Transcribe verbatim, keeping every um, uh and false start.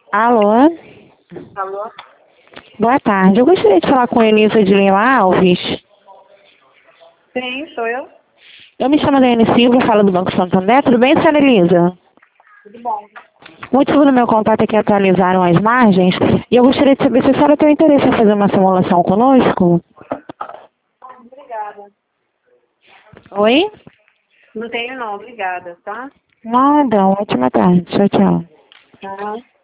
Alô? Alô? Boa tarde. Eu gostaria de falar com a Elisa de Lima Alves. Sim, sou eu. Eu me chamo Daiane Silva, falo do Banco Santander. Tudo bem, senhora Elisa? Tudo bom. O motivo do meu contato é que atualizaram as margens e eu gostaria de saber se a senhora tem interesse em fazer uma simulação conosco. Obrigada. Oi? Não tenho não, obrigada, tá? Nada. Ótima tarde. Tchau, tchau. Tá.